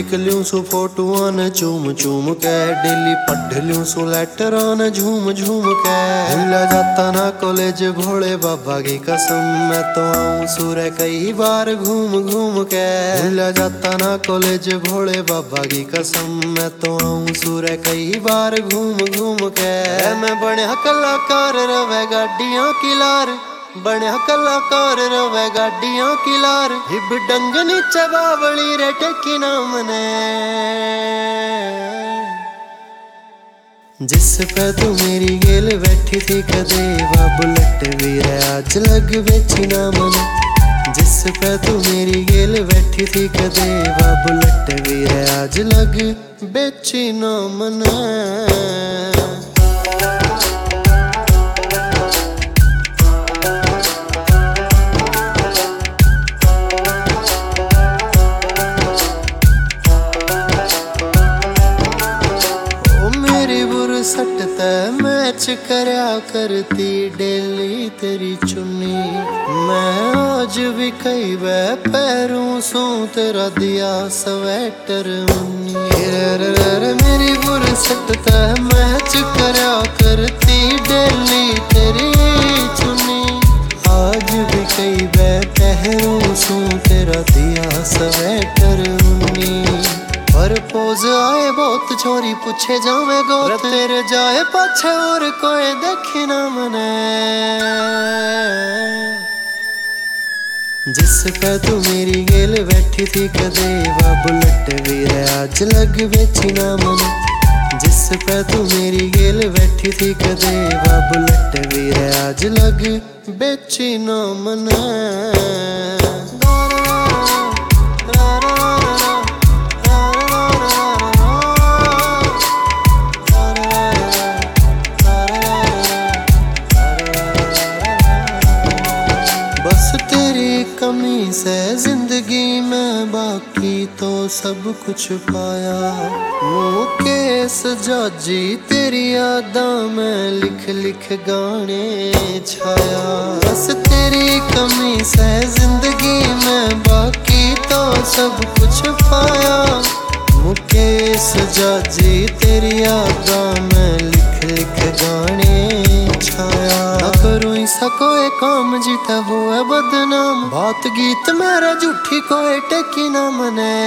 लिख लूं सो फोटुआं न चूम चूम के, डेली पढ़ लूं सो लेटरां न झूम झूम के। भूला जाता ना कॉलेज भोले बाबा की कसम, मैं तो आऊं सूर्य कई बार घूम घूम के। भूला जाता ना कॉलेज भोले बाबा की कसम, मैं तो आऊं सूर्य कई बार घूम घूम के। मैं बनया कलाकार रवे गाडियां की लार, बनया कलाकार रवे गाडियां की लार। हिब डंग नीचे बावली रे टेकी नाम ने, जिस पे तू मेरी गेल बैठी थी कदे वा बुलेट भी रे आज लग बेची नाम ने। जिस पे तू मेरी गेल बैठी थी कदे वा बुलेट भी रे आज लग बेची नाम ने। सटता मैच करया करती डेली तेरी चुन्नी, मैं आज भी कई वे पैरों सू तेरा दिया स्वेटर उन्नी। मेरी बुर सटता मैच करया करती डेली तेरी चुन्नी, आज भी कई वे पैरों सू तेरा दिया स्वेटर उन्नी। पर पोज आए बहुत छोरी पूछे जावे गोत, तेरे जाए पाछे और कोई देखी ना मने। जिस पे तू मेरी गेल बैठी थी कदे वा बुलेट भी रे आज लग बेची ना मने। जिस पे तू मेरी गेल बैठी थी कदे वा बुलेट भी रे आज लग बेची ना मने। बस तेरी कमी से जिंदगी में बाकी तो सब कुछ पाया, मुकेश जाजी तेरी यादां में लिख लिख गाने छाया। बस तेरी कमी से जिंदगी में बाकी तो सब कुछ पाया, मुकेश जाजी तेरी यादां में लिख लिख गाने छाया। ना करूं ऐसा कोई काम जीता हुआ बदनाम, बात गीत मेरा झूठी कोई टेकी ना मने।